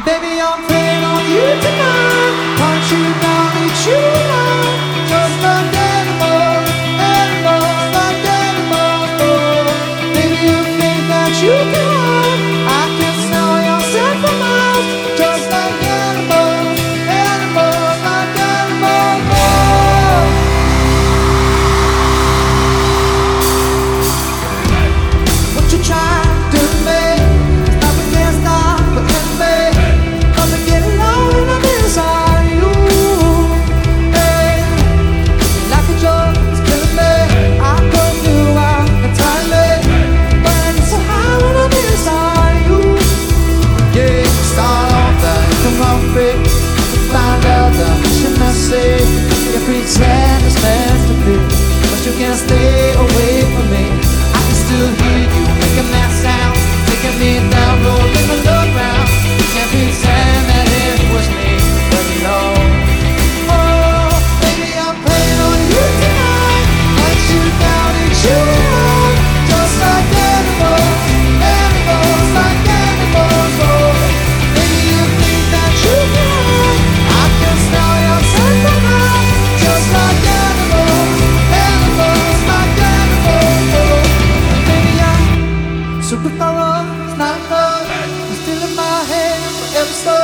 Baby, I'm playing on you tonight. Want you now, need you now. Just like animals, animals, like animals. Oh, baby, you think that you can? I can smell your scent for miles. Just like animals, animals, like animals. Oh, what you trying to do to me? Nothing can stop but can be. Come and get along in the inside you. Hey, like a joke, it's killing me. I go through out entirely, burning so high when I'm inside you. Yeah, start off that come off it, find out the mission I say. You pretend it's meant to be, but you can't stay away from me. I can still hear you making that sound, taking me down, rolling the low ground. You can't pretend that it was me, but no. Oh, baby, I'm playing on you tonight. Want you down and you out, just like animals, animals, like animals. Oh, baby, you think that you can? I can smell your scent from out, just like animals, animals, like animals. Oh, baby, I'm super thorough, it's not love. You're still in my head, forever so.